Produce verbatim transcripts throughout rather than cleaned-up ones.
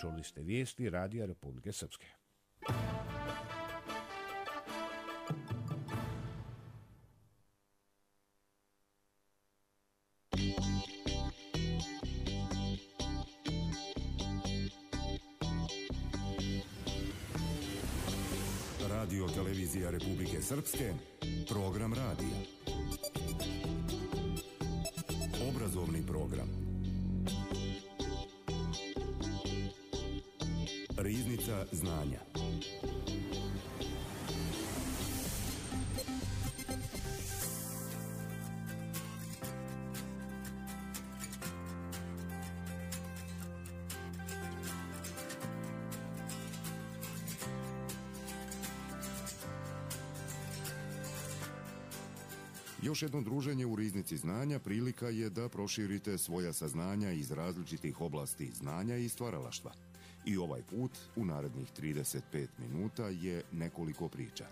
čuli ste vijesti Radija Republike Srpske. Radio televizija Republike Srpske, program radija. Obrazovni program. Riznica znanja. Još jedno druženje u Riznici znanja prilika je da proširite svoja saznanja iz različitih oblasti znanja i stvaralaštva. I ovaj put, u narednih trideset pet minuta, je nekoliko priča.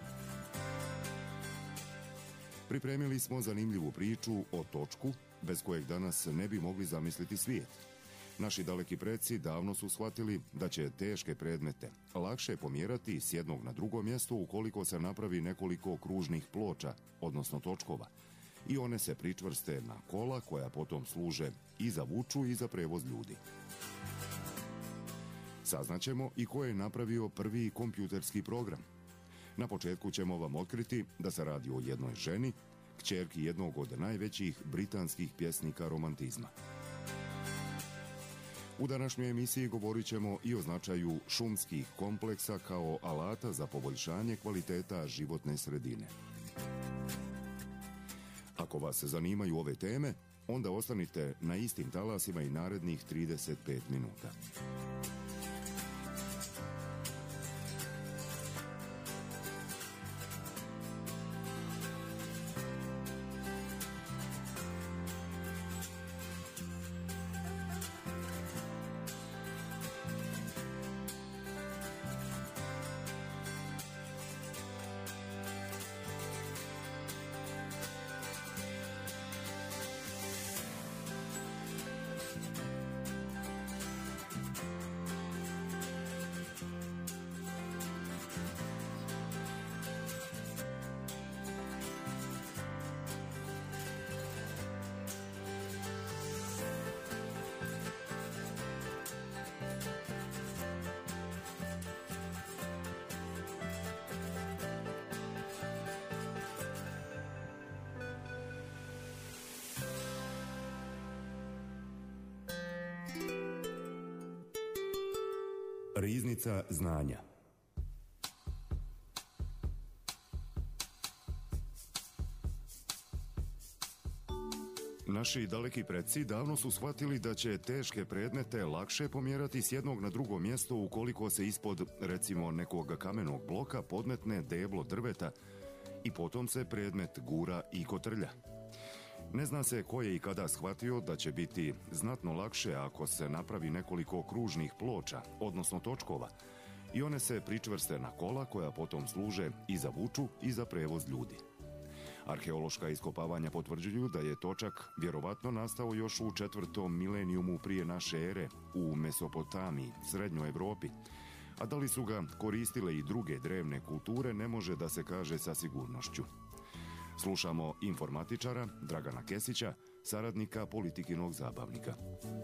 Pripremili smo zanimljivu priču o točku, bez kojeg danas ne bi mogli zamisliti svijet. Naši daleki preci davno su shvatili da će teške predmete lakše pomjerati s jednog na drugo mjesto ukoliko se napravi nekoliko kružnih ploča, odnosno točkova, i one se pričvrste na kola koja potom služe i za vuču i za prevoz ljudi. Saznaćemo i ko je napravio prvi kompjuterski program. Na početku ćemo vam otkriti da se radi o jednoj ženi, kćerki jednog od najvećih britanskih pjesnika romantizma. U današnjoj emisiji govorit ćemo i o značaju šumskih kompleksa kao alata za poboljšanje kvaliteta životne sredine. Ako vas zanimaju ove teme, onda ostanite na istim talasima i narednih trideset pet minuta. Riznica znanja. Naši daleki preci davno su shvatili da će teške predmete lakše pomjerati s jednog na drugo mjesto ukoliko se ispod, recimo, nekog kamenog bloka podmetne deblo drveta i potom se predmet gura i kotrlja. Ne zna se ko je i kada shvatio da će biti znatno lakše ako se napravi nekoliko kružnih ploča, odnosno točkova, i one se pričvrste na kola koja potom služe i za vuču i za prevoz ljudi. Arheološka iskopavanja potvrđuju da je točak vjerovatno nastao još u četvrtom milenijumu prije naše ere u Mesopotamiji, Srednjoj Evropi, a da li su ga koristile i druge drevne kulture ne može da se kaže sa sigurnošću. Slušamo informatičara Dragana Kesića, saradnika Politikinog zabavnika.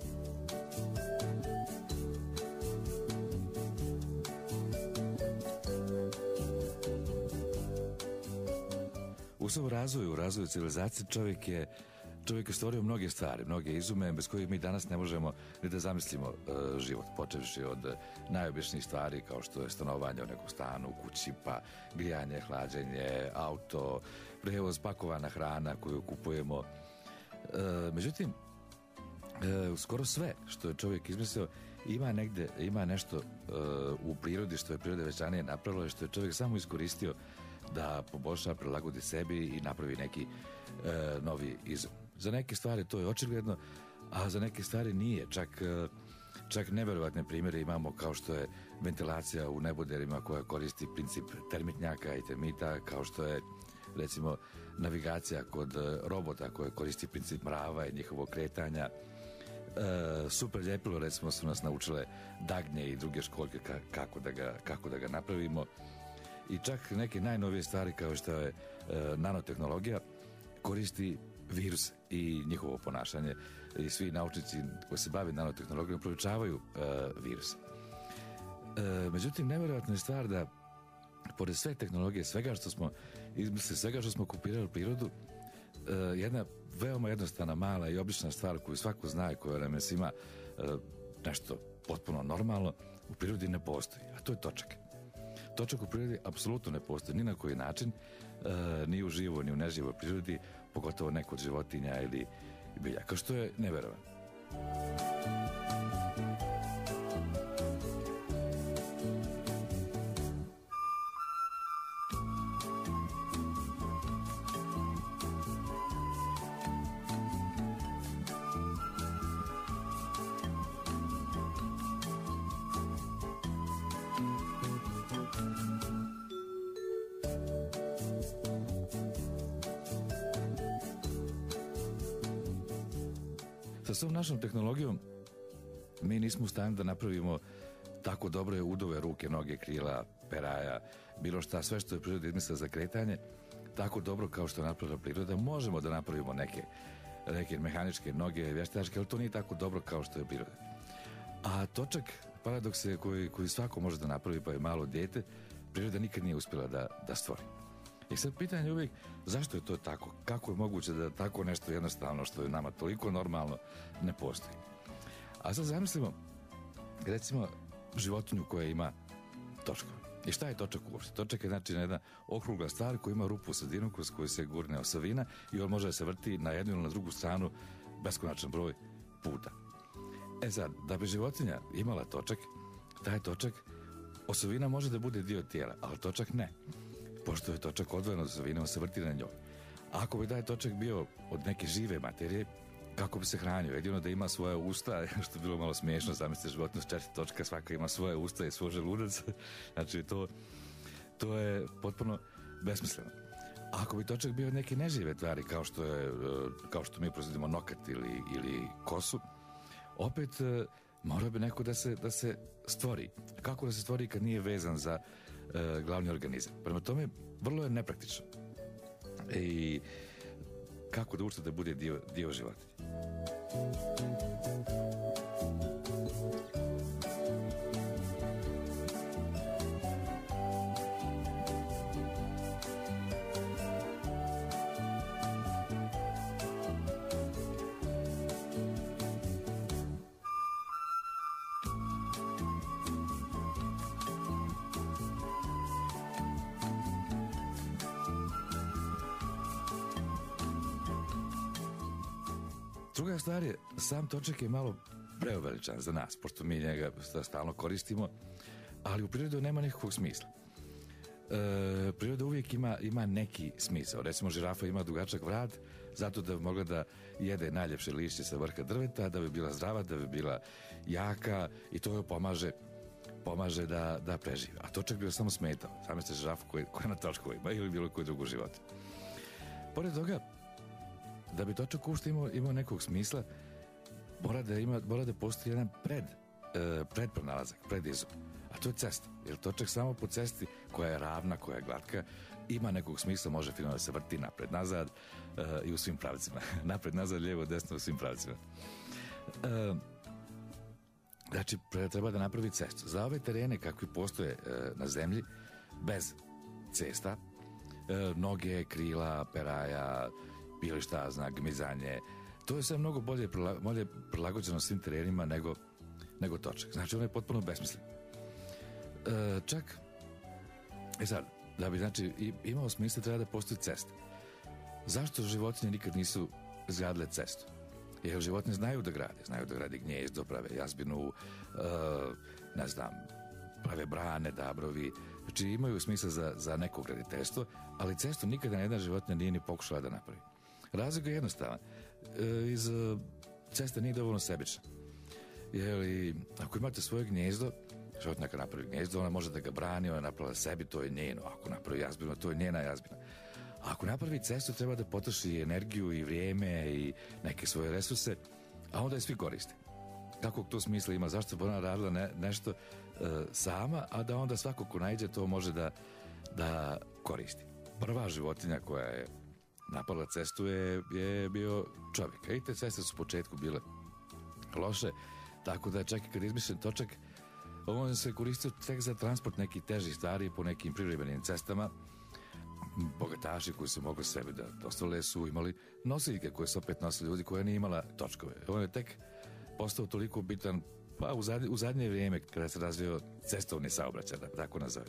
U svom razvoju, u razvoju civilizacije čovjek je Čovjek je stvorio mnoge stvari, mnoge izume bez kojih mi danas ne možemo ni da zamislimo e, život, počevši od najobičnijih stvari kao što je stanovanje u nekom stanu, u kući, pa grijanje, hlađenje, auto, prevoz, pakovana hrana koju kupujemo. E, međutim, e, skoro sve što je čovjek izmislio ima negde, ima nešto e, u prirodi što je priroda već ranije napravila i što je čovjek samo iskoristio da poboljša, prilagodi sebi i napravi neki e, novi izum. Za neke stvari to je očigledno, a za neke stvari nije. Čak, čak nevjerovatne primjere imamo kao što je ventilacija u neboderima koja koristi princip termitnjaka i termita, kao što je recimo navigacija kod robota koja koristi princip mrava i njihovog kretanja. E, super ljepilo, recimo, su nas naučile dagnje i druge školjke kako da ga, kako da ga napravimo. I čak neke najnovije stvari kao što je e, nanotehnologija koristi virus i njihovo ponašanje i svi naučnici koji se bave nanotehnologijom proučavaju e, virus. E, međutim, nevjerojatna je stvar da pored sve tehnologije, svega što smo izmislili, svega što smo kopirali prirodu, e, jedna veoma jednostavna, mala i obična stvar koju svako zna i koja nam je svima e, nešto potpuno normalno, u prirodi ne postoji, a to je točak. Točak u prirodi apsolutno ne postoji ni na koji način, e, ni u živoj, ni u neživoj prirodi, pogotovo ne kod životinja ili biljaka, što je neverovatno. Sa svom našom tehnologijom mi nismo u stanju da napravimo tako dobre udove, ruke, noge, krila, peraja, bilo šta, sve što je priroda izmislila za kretanje, tako dobro kao što je napravila priroda. Možemo da napravimo neke, neke mehaničke noge, vještačke, ali to nije tako dobro kao što je priroda. A točak, paradoks je koji, koji svako može da napravi, pa je malo dijete, priroda nikad nije uspjela da, da stvori. I sad pitanje je uvijek zašto je to tako? Kako je moguće da tako nešto jednostavno što je nama toliko normalno ne postoji? A sad zamislimo, recimo, životinju koja ima točkove. I šta je točak uopšte? Točak je znači jedna okrugla stvar koja ima rupu u sredinu kroz koju se gurne osovina i on može da se vrti na jednu ili na drugu stranu beskonačan broj puta. E sad, da bi životinja imala točak, taj točak, osovina može da bude dio tijela, ali točak ne. Pošto je točak odvojen od osovine, on se vrti na njoj. Ako bi taj točak bio od neke žive materije, kako bi se hranio? Jedino da ima svoje usta, što je bilo malo smiješno, zamislite životinju s četiri točka, svaka ima svoje usta i svoj želudac. Znači, to, to je potpuno besmisleno. Ako bi točak bio od neke nežive tvari, kao što, je, kao što mi proizvodimo nokat ili, ili kosu, opet mora bi neko da se, da se stvori. Kako da se stvori kad nije vezan za e, glavni organizam? Prema tome, vrlo je nepraktično. I kako da uopšte da bude dio, dio života. Druga stvar je, sam točak je malo preuveličan za nas, pošto mi njega stalno koristimo, ali u prirodu nema nikakvog smisla. E, priroda uvijek ima, ima neki smisao. Recimo, žirafa ima dugačak vrat, zato da bi mogla da jede najljepše lišće sa vrha drveta, da bi bila zdrava, da bi bila jaka i to joj pomaže, pomaže da, da preživi. A točak bi joj samo smetao. Zamislite žirafu koja, koja na točkovima ili bilo koju drugu životu. Pored toga, da bi točak uopšte imao, imao nekog smisla, mora da, ima, mora da postoji jedan pred, e, predpronalazak, predizum. A to je cesta. Jer točak samo po cesti koja je ravna, koja je glatka, ima nekog smisla, može fino da se vrti napred, nazad e, i u svim pravcima. Napred, nazad, lijevo, desno, u svim pravcima. E, znači, treba da napravi cestu. Za ove terene kakvi postoje e, na zemlji, bez cesta, e, noge, krila, peraja, bilo šta, zna, gmizanje, to je sve mnogo bolje, bolje prilagođeno svim terenima nego, nego točak. Znači, ono je potpuno besmislen. E, čak, e sad, da bi, znači, imao smisla, treba da postoji cesta. Zašto životinje nikad nisu izgradile cestu? Jer životinje znaju da grade, znaju da grade gnjezdo, prave jazbinu, e, ne znam, prave brane, dabrovi, znači imaju smisla za, za neko graditeljstvo, ali cestu nikada jedna životinja nije ni pokušala da napravi. Razlog je jednostavan. E, iz ceste nije dovoljno sebična. Jer ako imate svoje gnjezdo, životinja kad napravi gnjezdo, ona može da ga brani, ona napravila sebi, to je njeno. Ako napravi jazbinu, to je njena jazbina. A ako napravi cestu, treba da potroši energiju i vrijeme i neke svoje resurse, a onda je svi koriste. kakvog to smisla ima, zašto bi ona radila ne, nešto uh, sama, a da onda svako ko naiđe to može da, da koristi. Prva životinja koja je napala cestu je, je bio čovjek. I te ceste su u početku bile loše, tako da čak i kad je izmišljen točak, on se koristio tek za transport nekih težih stvari po nekim privremenim cestama. Bogataši koji su mogli sebe da dostale su imali nosiljke koje su opet nosili ljudi koja nije imala točkove. On je tek postao toliko bitan pa u, zadnje, u zadnje vrijeme kada se razvio cestovni saobraćaj, da tako nazove.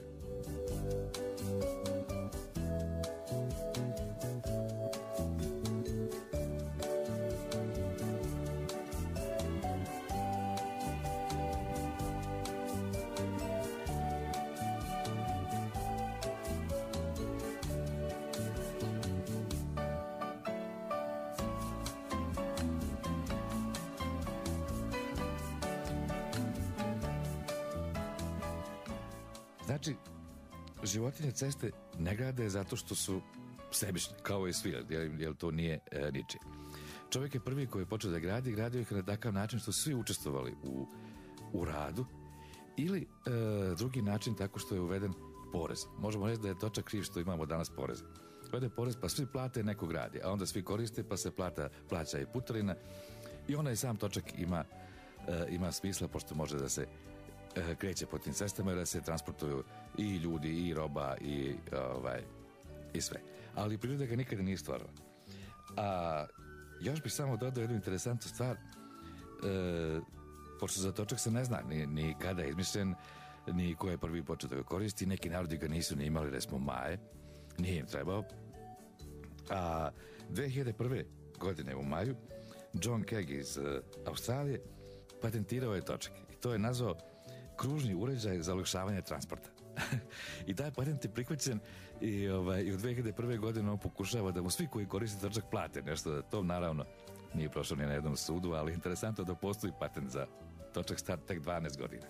Znači, životinje ceste ne grade zato što su sebični, kao i svi, jer, jer to nije e, ničije. Čovjek je prvi koji je počeo da gradi, gradio ih na takav način što su svi učestvovali u, u radu, ili e, drugi način tako što je uveden porez. Možemo reći da je točak kriv što imamo danas poreze. Uvede porez pa svi plate, neko gradi, a onda svi koriste pa se plata, plaća i putarina i onaj sam točak ima, e, ima smisla pošto može da se kreće po tim cestama i da se transportuju i ljudi, i roba, i, ovaj, i sve. Ali priroda ga nikada nije stvarala. A još bih samo dodao jednu interesantnu stvar. E, pošto za točak se ne zna ni, ni kada je izmišljen, ni ko je prvi počeo da ga koristi. Neki narodi ga nisu ni imali, recimo Maje. Nije im trebao. A dve hiljade prve. godine u maju John Keg iz uh, Australije patentirao je točak. I to je nazvao kružni uređaj za olakšavanje transporta. I taj patent je prihvaćen i, ovaj, i u dve hiljade prve. godine on pokušava da mu svi koji koriste točak plate nešto, da to naravno nije prošlo ni na jednom sudu, ali interesantno da postoji patent za točak star tek dvanaest godina.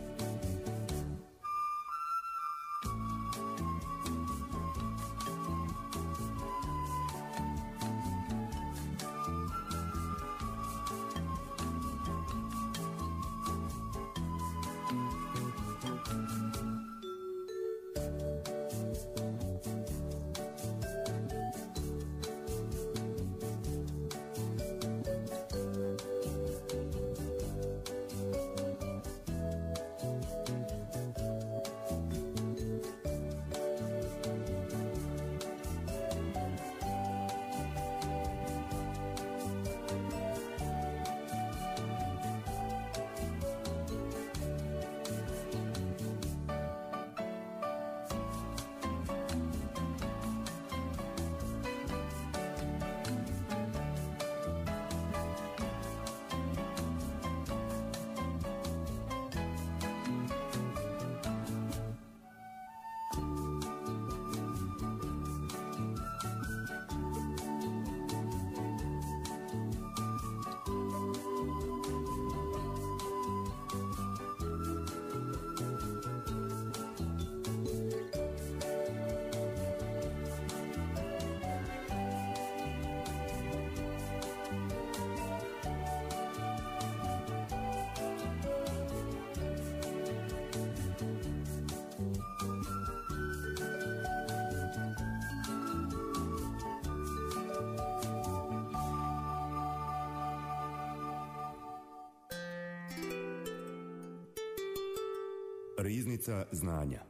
Riznica znanja.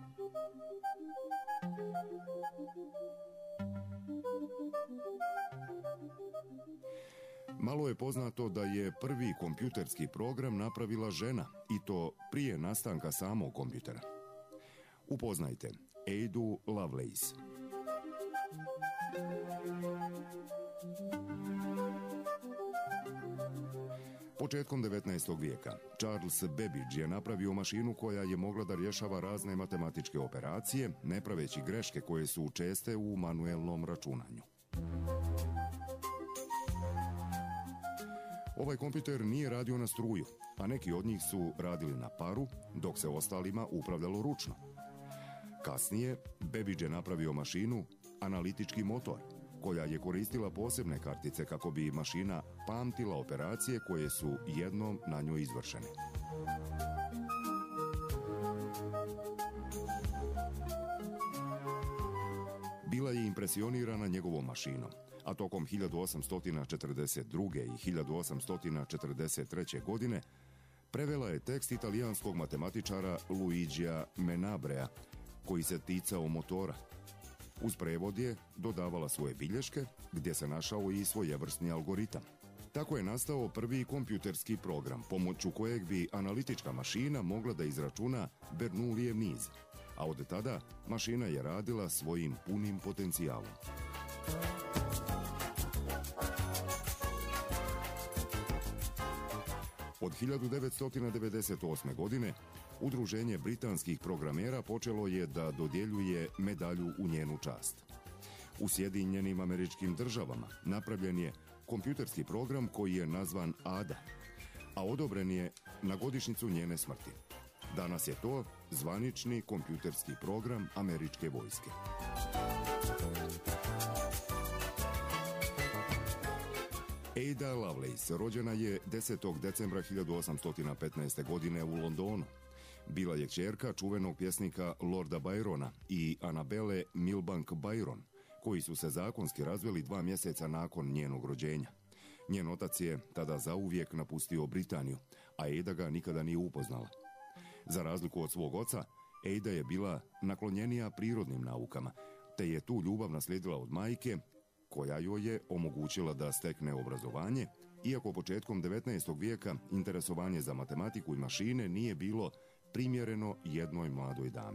Malo je poznato da je prvi kompjuterski program napravila žena, i to prije nastanka samog kompjutera. Upoznajte Adu Lovelace. Početkom devetnaestog vijeka Charles Babbage je napravio mašinu koja je mogla da rješava razne matematičke operacije, ne praveći greške koje su česte u manuelnom računanju. Ovaj kompjuter nije radio na struju, a neki od njih su radili na paru, dok se ostalima upravljalo ručno. Kasnije, Babbage je napravio mašinu, analitički motor, koja je koristila posebne kartice kako bi mašina pamtila operacije koje su jednom na njoj izvršene. Bila je impresionirana njegovom mašinom, a tokom hiljadu osamsto četrdeset druge. i hiljadu osamsto četrdeset treće. godine prevela je tekst italijanskog matematičara Luigija Menabrea, koji se ticao motora. Uz prevod je dodavala svoje bilješke, gdje se našao i svojevrsni algoritam. Tako je nastao prvi kompjuterski program, pomoću kojeg bi analitička mašina mogla da izračuna Bernoullijev niz, a od tada mašina je radila svojim punim potencijalom. Od hiljadu devetsto devedeset osme. godine Udruženje britanskih programera počelo je da dodjeljuje medalju u njenu čast. U Sjedinjenim Američkim Državama napravljen je kompjuterski program koji je nazvan Ada, a odobren je na godišnjicu njene smrti. Danas je to zvanični kompjuterski program američke vojske. Ada Lovelace rođena je desetog decembra hiljadu osamsto petnaeste. godine u Londonu. Bila je kćerka čuvenog pjesnika Lorda Byrona i Anabele Milbank Byron, koji su se zakonski razveli dva mjeseca nakon njenog rođenja. Njen otac je tada zauvijek napustio Britaniju, a Ada ga nikada nije upoznala. Za razliku od svog oca, Ada je bila naklonjenija prirodnim naukama, te je tu ljubav naslijedila od majke, koja joj je omogućila da stekne obrazovanje, iako početkom devetnaestog. vijeka interesovanje za matematiku i mašine nije bilo primjereno jednoj mladoj dami.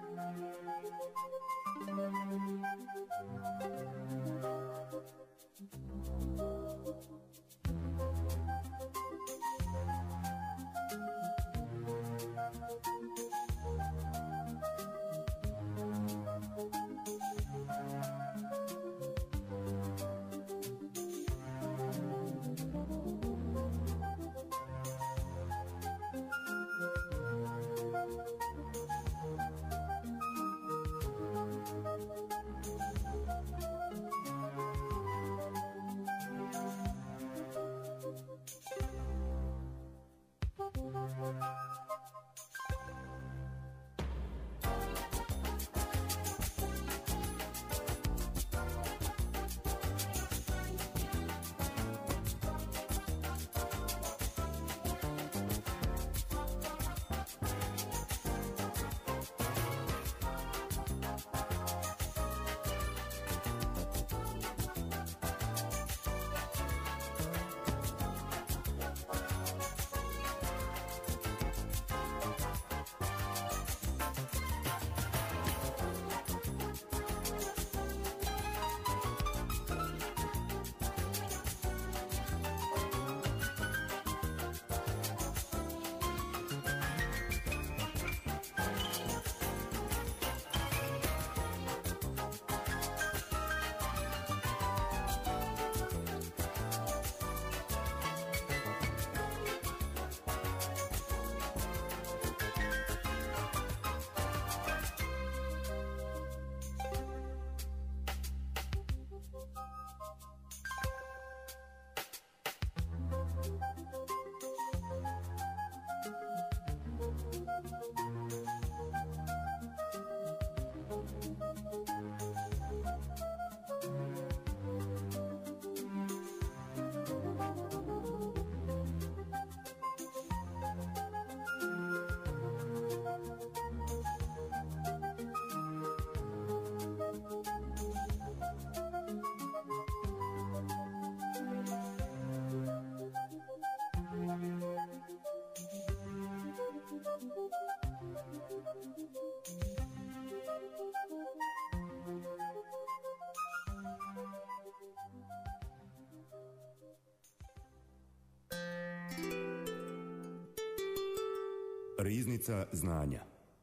Riznica znanja.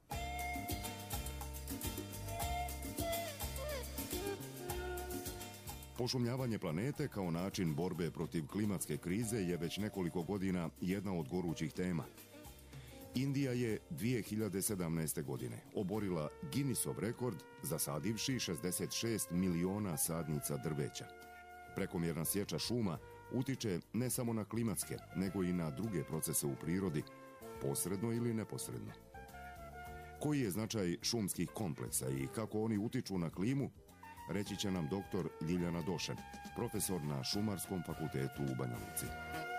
Pošumljavanje planete kao način borbe protiv klimatske krize je već nekoliko godina jedna od gorućih tema. Indija je dvije hiljade sedamnaeste. godine oborila Guinnessov rekord zasadivši šezdeset šest miliona sadnica drveća. Prekomjerna sječa šuma utiče ne samo na klimatske, nego i na druge procese u prirodi, posredno ili neposredno. Koji je značaj šumskih kompleksa i kako oni utiču na klimu, reći će nam doktor Ljiljana Došen, profesor na Šumarskom fakultetu u Banja Luci.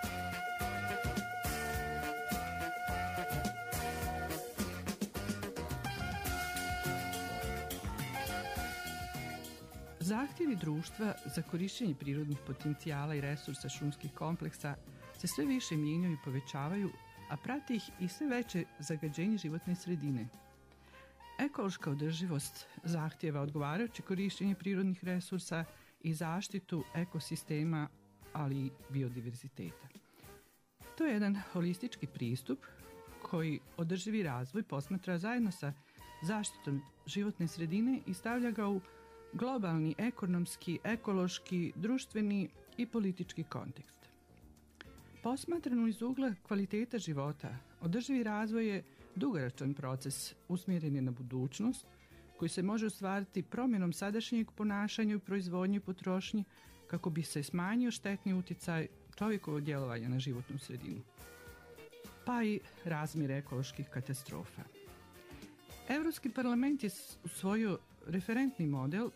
Zahtjevi društva za korištenje prirodnih potencijala i resursa šumskih kompleksa se sve više mijenjaju i povećavaju, a prati ih i sve veće zagađenje životne sredine. Ekološka održivost zahtjeva odgovarajuće korištenje prirodnih resursa i zaštitu ekosistema, ali i biodiverziteta. To je jedan holistički pristup koji održivi razvoj posmatra zajedno sa zaštitom životne sredine i stavlja ga u globalni, ekonomski, ekološki, društveni i politički kontekst. Posmatrano iz ugla kvaliteta života, održivi razvoj je dugoročan proces usmjeren je na budućnost koji se može ostvariti promjenom sadašnjeg ponašanja u proizvodnji i potrošnji kako bi se smanjio štetni utjecaj čovjekovog djelovanja na životnu sredinu, pa i razmjer ekoloških katastrofa. Europski parlament je usvojio referentni model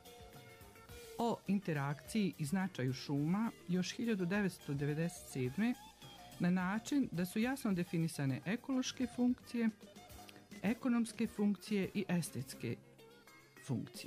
o interakciji i značaju šuma još hiljadu devetsto devedeset sedme. na način da su jasno definisane ekološke funkcije, ekonomske funkcije i estetske funkcije.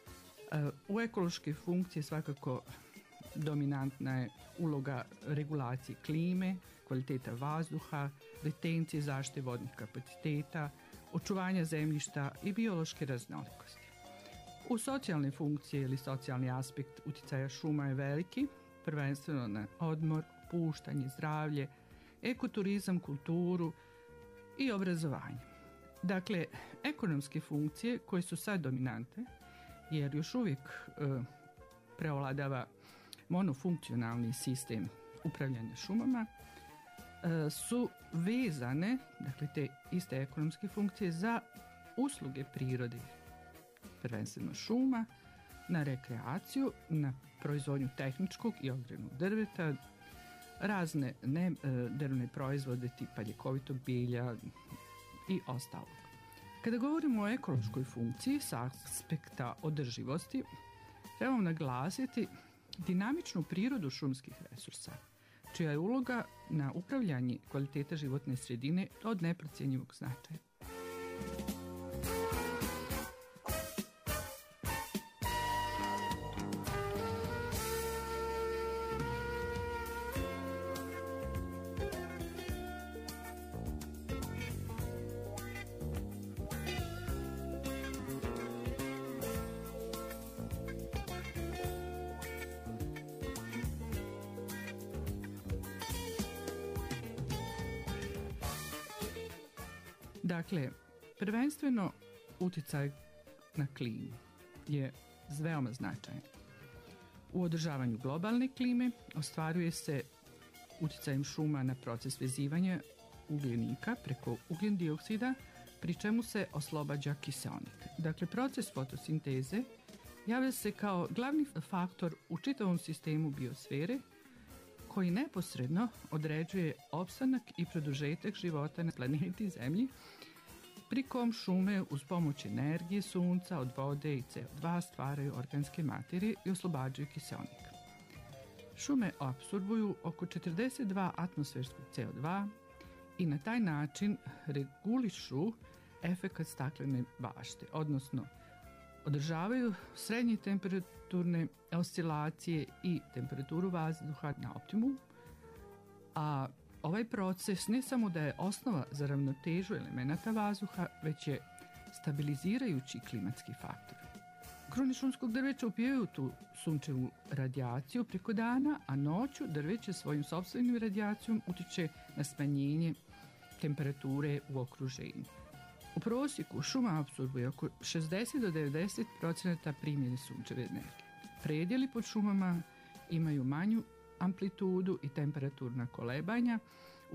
U ekološke funkcije svakako dominantna je uloga regulacije klime, kvaliteta vazduha, retencije zaštite vodnih kapaciteta, očuvanja zemljišta i biološke raznolikosti. U socijalne funkcije ili socijalni aspekt utjecaja šuma je veliki, prvenstveno na odmor, opuštanje, zdravlje, ekoturizam, kulturu i obrazovanje. Dakle, ekonomske funkcije koje su sad dominante, jer još uvijek e, preovladava monofunkcionalni sistem upravljanja šumama, e, su vezane, dakle te iste ekonomske funkcije, za usluge prirode, prvenstveno šuma, na rekreaciju, na proizvodnju tehničkog i ogrjevnog drveta, razne ne, drvne proizvode tipa ljekovitog bilja i ostalog. Kada govorimo o ekološkoj funkciji s aspekta održivosti, trebamo naglasiti dinamičnu prirodu šumskih resursa, čija je uloga na upravljanje kvaliteta životne sredine od neprocjenjivog značaja. Dakle, prvenstveno utjecaj na klimu je veoma značajan. U održavanju globalne klime ostvaruje se utjecajem šuma na proces vezivanja ugljenika preko ugljen dioksida, pri čemu se oslobađa kiseonik. Dakle, proces fotosinteze javlja se kao glavni faktor u čitavom sistemu biosfere koji neposredno određuje opstanak i produžetak života na planeti Zemlji, pri kom šume uz pomoć energije sunca, od vode i C O dva stvaraju organske materije i oslobađaju kiseonik. Šume apsorbuju oko četrdeset dva atmosferskog C O dva i na taj način regulišu efekat staklene bašte, odnosno održavaju srednje temperaturne oscilacije i temperaturu vazduha na optimum, a ovaj proces ne samo da je osnova za ravnotežu elemenata vazduha, već je stabilizirajući klimatski faktor. Krune šumskog drveća upijaju tu sunčevu radijaciju preko dana, a noću drveće svojim sopstvenim radijacijom utiče na smanjenje temperature u okruženju. U prosjeku šuma apsorbuje oko šezdeset do devedeset procenata primljene sunčeve energije. Predjeli pod šumama imaju manju amplitudu i temperaturna kolebanja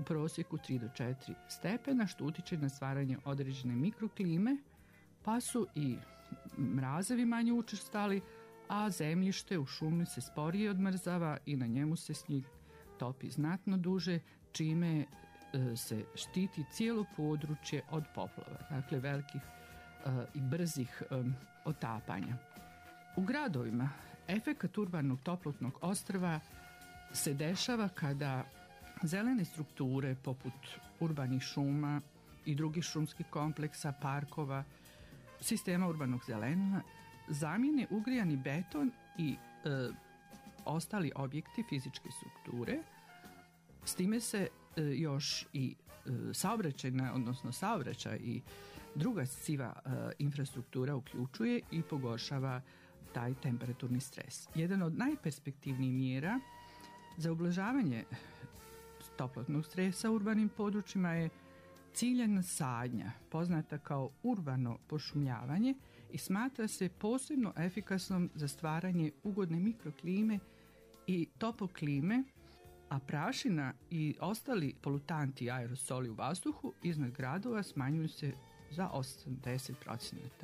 u prosjeku tri do četiri stepena, što utiče na stvaranje određene mikroklime, pa su i mrazevi manje učestali, a zemljište u šumi se sporije odmrzava i na njemu se snijeg topi znatno duže, čime e, se štiti cijelo područje od poplava, dakle velikih e, i brzih e, otapanja. U gradovima efekat urbanog toplotnog ostrva se dešava kada zelene strukture poput urbanih šuma i drugih šumskih kompleksa, parkova, sistema urbanog zelenila zamijene ugrijani beton i e, ostali objekti fizičke strukture. S time se e, još i e, saobraćajna, odnosno saobraćaj i druga siva e, infrastruktura uključuje i pogoršava taj temperaturni stres. Jedan od najperspektivnijih mjera za ublažavanje toplotnog stresa u urbanim područjima je ciljana sadnja, poznata kao urbano pošumljavanje, i smatra se posebno efikasnom za stvaranje ugodne mikroklime i topoklime, a prašina i ostali polutanti aerosoli u vazduhu iznad gradova smanjuju se za osamdeset procenata.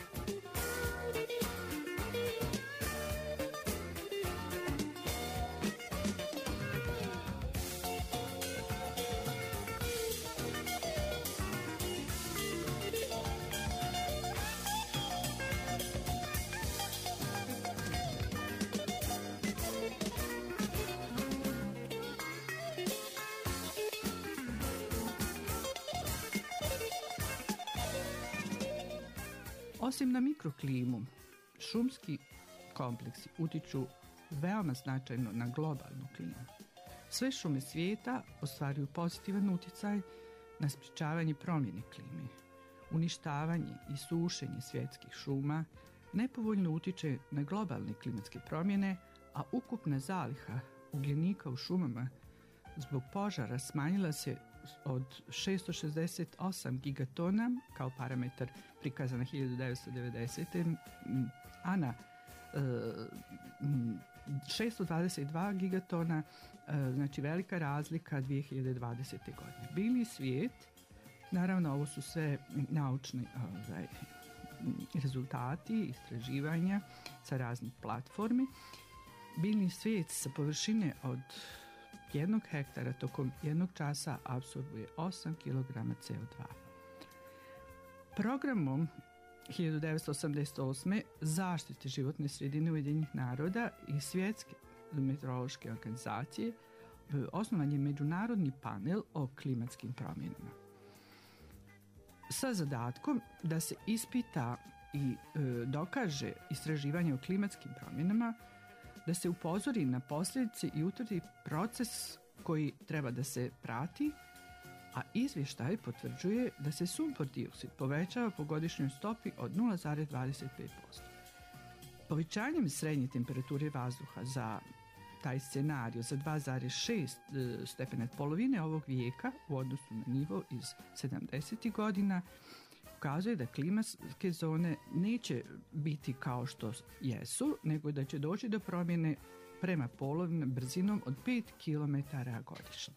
Osim na mikroklimu, šumski kompleksi utiču veoma značajno na globalnu klimu. Sve šume svijeta ostvaruju pozitivan utjecaj na sprječavanje promjene klime. Uništavanje i sušenje svjetskih šuma nepovoljno utiče na globalne klimatske promjene, a ukupna zaliha ugljenika u šumama zbog požara smanjila se od šesto šezdeset osam gigatona kao parametar prikazan na hiljadu devetsto devedesete. a na e, šesto dvadeset dva gigatona, e, znači velika razlika dvije hiljade dvadesete. godine. Biljni svijet, naravno ovo su sve naučni ovaj, rezultati istraživanja sa raznih platformi. Biljni svijet sa površine od jednog hektara tokom jednog časa apsorbuje osam kilograma C O dva. Programom hiljadu devetsto osamdeset osme zaštite životne sredine Ujedinjenih naroda i Svjetske meteorološke organizacije osnovan je međunarodni panel o klimatskim promjenama sa zadatkom da se ispita i e, dokaže istraživanje o klimatskim promjenama, da se upozori na posljedice i utvrdi proces koji treba da se prati, a izvještaj potvrđuje da se sumpor dioksid povećava po godišnjoj stopi od nula zarez dvadeset pet posto. Povećanjem srednje temperature vazduha za taj scenario za dva zarez šest stepena polovine ovog vijeka u odnosu na nivo iz sedamdesetih godina ukazuje da klimatske zone neće biti kao što jesu, nego da će doći do promjene prema polovima brzinom od pet kilometara godišnje.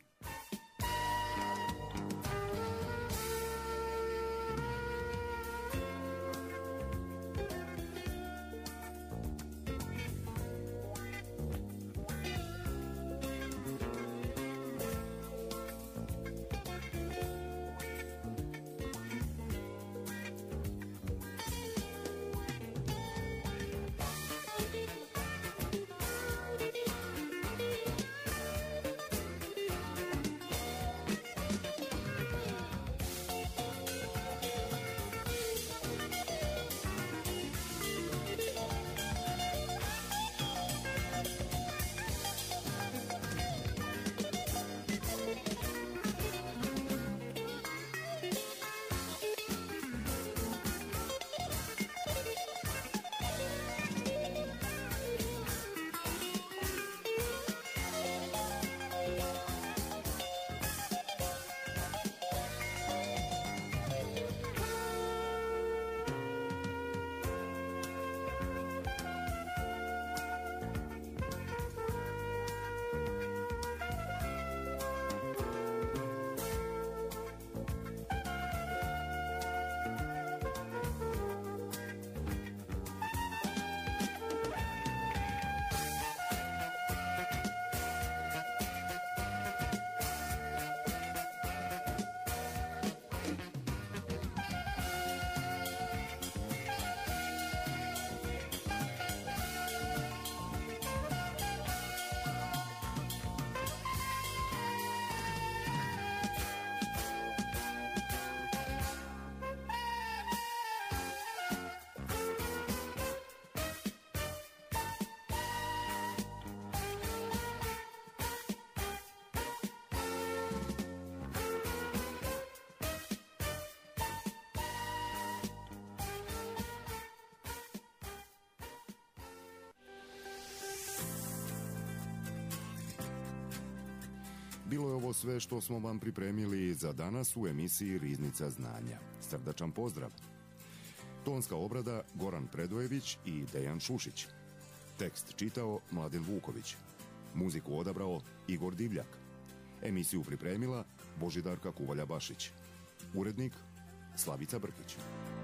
Bilo je ovo sve što smo vam pripremili za danas u emisiji Riznica znanja. Srdačan pozdrav! Tonska obrada Goran Predojević i Dejan Šušić. Tekst čitao Mladen Vuković. Muziku odabrao Igor Divljak. Emisiju pripremila Božidarka Kuvalja-Bašić. Urednik Slavica Brkić.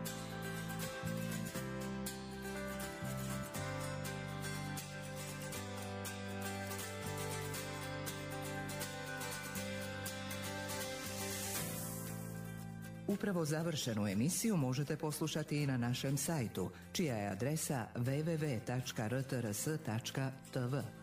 Upravo završenu emisiju možete poslušati i na našem sajtu, čija je adresa w w w tačka r t r s tačka t v.